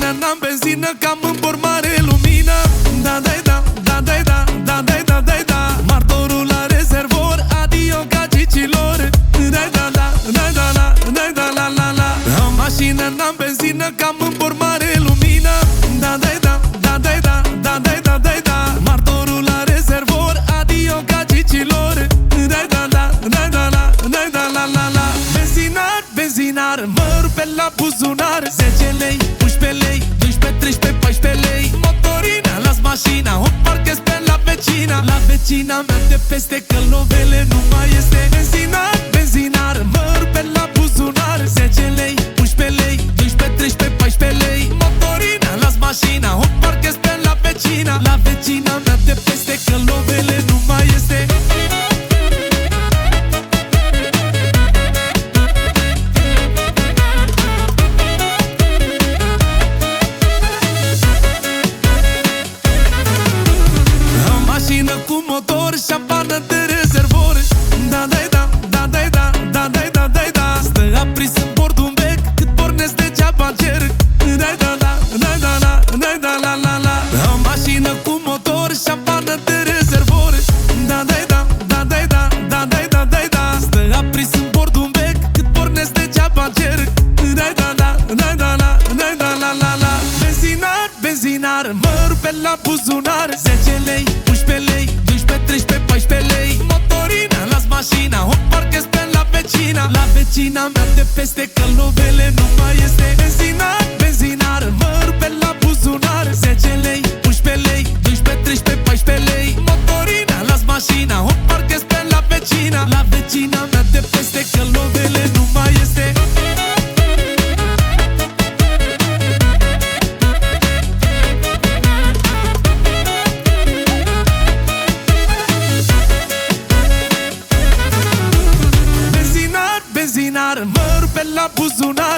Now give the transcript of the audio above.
n-am benzină, cam împor mare lumină. Da, da, da, da, da, da, da, da, da, da, da. Martorul la rezervor, adio gagicilor. Da, da, da, da, da, da, da, da, la, la, la. Am mașină, n-am benzină, cam împor mare lumină. Da, da, da, da, da, da, da, da, da, da, da. Martorul la rezervor, adio gagicilor. Da, da, da, da, da, da, da, da, la, la, la. Benzinar, benzinar, mă rupe la buzunar. 10 lei, 11 lei, 12, 13, 14 lei. Motorina, las mașina, o parchez pe la vecina. La vecina mea de peste, că lovele nu mai este. Benzinar, benzinar, mă rupe la buzunar. 10 lei, 11 lei, 12, 13, 14 lei. Motorina, las mașina, o parchez pe la vecina. La vecina mea de peste, că lovele nu mai este. Cu motor, șampană de rezervor. Da, da, da, da, da, da, da, da, da, da, da. Stă aprins în bordul un bec, cât pornesc degeaba încerc. Da, da, da, da, da, da, da, da, la, la, la. Am mașină cu motor, șampană de rezervor. Da, da, da, da, da, da, da, da, da, da, da. Stă aprins în bordul un bec, cât pornesc degeaba încerc. Da, da, da, da, da, da, da, da, la, la, la. Benzinar, benzinar, mă rupe la buzunar. 10 lei, 11 lei, 12, 13, 14 lei. Motorina, las mașina, o parchez pe la vecina. La vecina mea de peste, că lovele nu mai este. Benzinar, benzinar, mă rupe la buzunar. 10 lei, 11 lei, 12, 13, 14 lei. Motorina, las mașina, o parchez pe la vecina. La vecina mea de peste, că lovele nu mai este. Benzinar, mă rupe la buzunar.